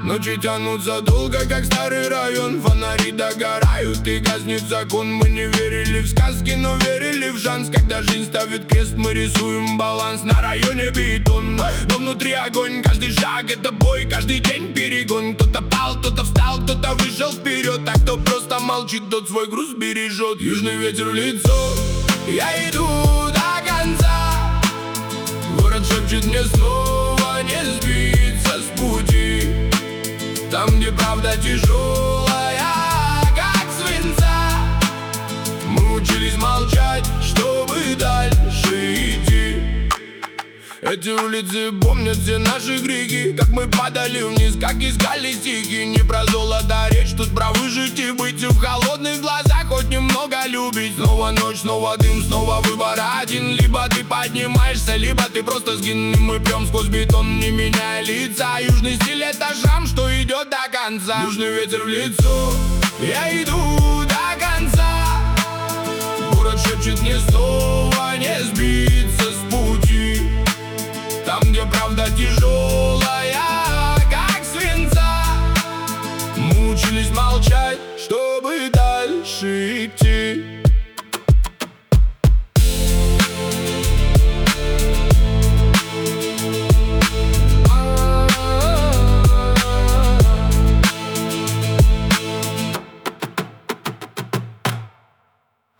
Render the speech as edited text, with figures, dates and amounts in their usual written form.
Ночи тянутся долго, как старый район. Фонари догорают и гаснет закон. Мы не верили в сказки, но верили в шанс. Когда жизнь ставит крест, мы рисуем баланс. На районе бетон, но внутри огонь. Каждый шаг это бой, каждый день перегон. Кто-то пал, кто-то встал, кто-то вышел вперед. А кто просто молчит, тот свой груз бережет. Южный ветер в лицо, я иду до конца. Город шепчет мне снова не сбиться с пути. Там, где правда тяжелая, как свинца. Мы учились молчать, чтобы дальше идти. Эти улицы помнят все наши крики, как мы падали вниз, как искали стихи. Не про золото речь, тут про выжить и быть. В холодных глазах хоть немного любить. Снова ночь, снова дым, снова выбор один. Либо ты поднимаешься, либо ты просто сгин. Мы пьем сквозь бетон, не меняя лица. Южный стиль это шрам, что идет до конца. Южный ветер в лицо, я иду до конца. Город шепчет мне снова